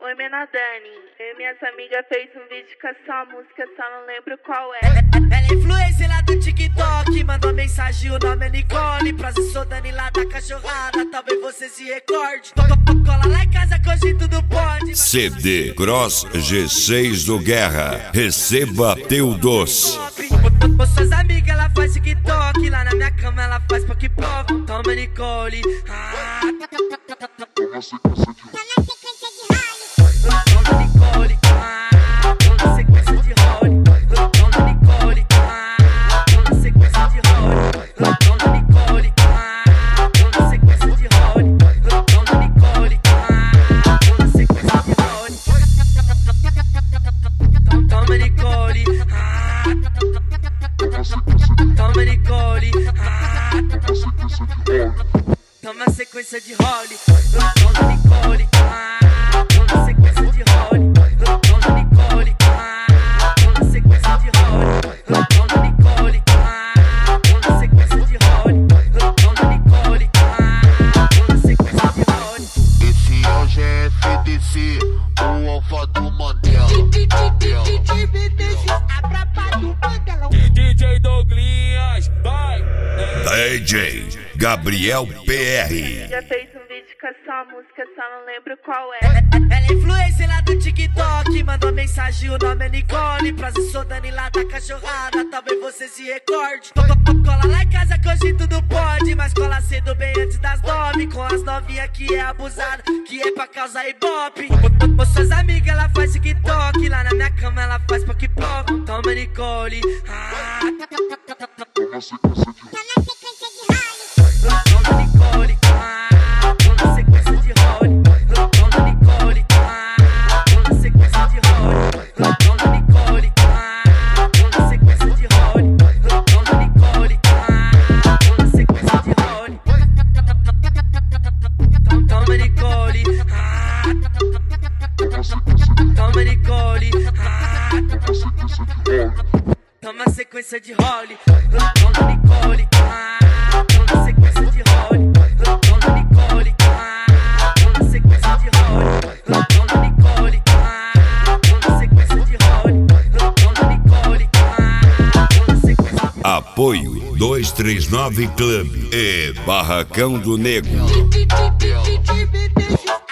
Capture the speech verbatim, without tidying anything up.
Oi, Mena Dani. Eu e minhas amigas fez um vídeo com essa música, só não lembro qual é. Ela é influencer lá do TikTok, mandou mensagem, o nome é Nicole. Prazer, sou Dani lá da cachorrada, talvez você se recorde. Cola lá em casa que hoje tudo pode. C D Cross G seis do Guerra, receba teu doce. Com suas amigas ela faz TikTok, lá na minha cama ela faz pop pop. Toma Nicole, ah. Toma sequência de Toma Nicole, ah. Toma sequência de role. Toma Nicole, ah. Toma sequência de role. Toma Nicole, ah. Toma sequência de role. Toma Nicole, ah. Toma sequência de role. Toma Nicole, ah. Toma Nicole, ah. Toma sequência de role. Toma Nicole, ah. Toma sequência de role. Toma Nicole, ah. Toma sequência de role. Toma Nicole, ah. Toma sequência de role. Toma Nicole, ah. Toma sequência de role. Esse é o G F D C, o alfa do Mandela. D J Douglinhas, vai! D J Gabriel P R. Já fez um vídeo com essa música, só não lembro qual é. Ela é influencer lá do TikTok, mandou mensagem, o nome é Nicole. Prazer, sou Dani lá da cachorrada, talvez você se recorde. Cola lá em casa que hoje tudo pode, mas cola cedo bem antes das nove. Com as novinhas que é abusada, que é pra causar ibope. Com suas amigas ela faz TikTok, lá na minha cama ela faz pop pop. Toma Nicole, ah. Toma sequência de Toma Nicole, ah. Toma sequência de role. Toma Nicole, ah. Toma sequência de role. Toma Nicole, ah. Toma sequência de role. Toma Nicole, ah. Toma sequência de role. Toma Nicole, ah. Toma Nicole, ah. Toma sequência de role. Toma Nicole, ah. Toma sequência de role. Toma Nicole, ah. Toma sequência de role. Toma Nicole, ah. Toma sequência de role. Toma Nicole, ah. Toma sequência de role. Apoio dois três nove Club e Barracão do Negro. Mandela.